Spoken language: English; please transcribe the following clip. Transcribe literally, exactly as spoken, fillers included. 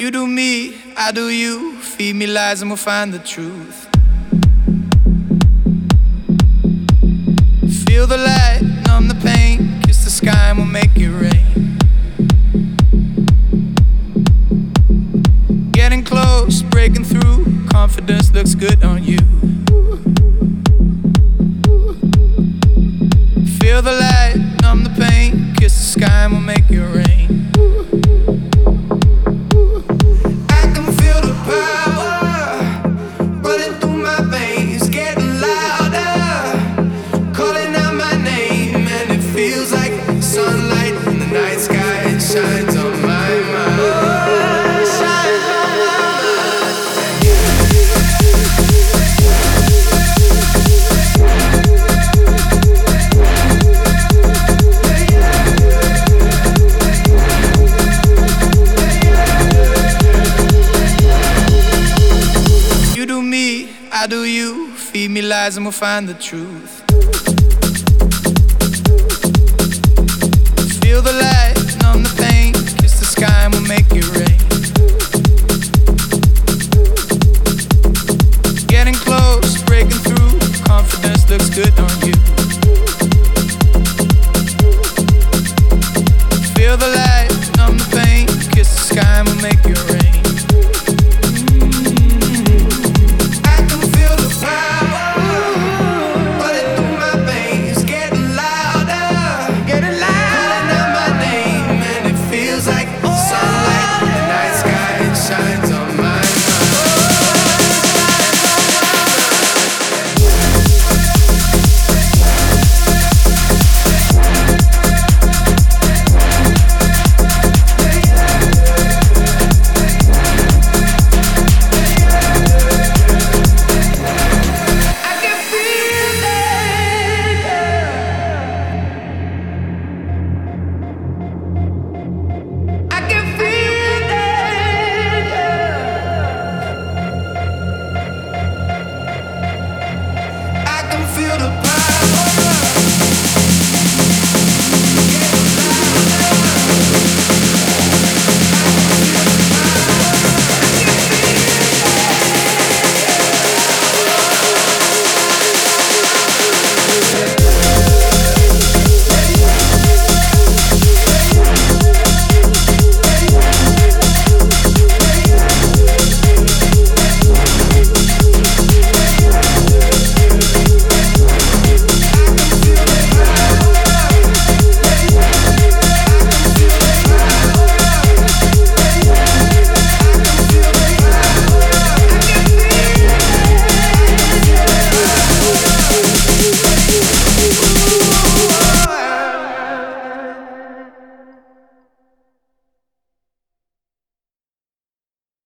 You do me, I do you. Feed me lies and we'll find the truth. Feel the light, numb the pain. Kiss the sky and we'll make it rain. Getting close, breaking through. Confidence looks good on you. Feel the light, numb the pain. Kiss the sky and we'll make it rain. Shines on my mind. Shines on my mind. You do me, I do you. Feed me lies and we'll find the truth. Feel the light.